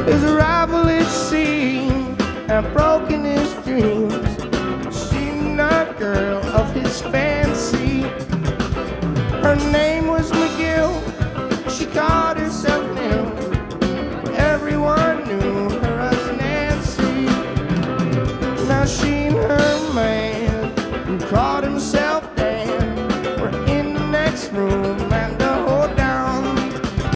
His rival, it seemed, had broken his dreams. She not girl of his fancy. Her name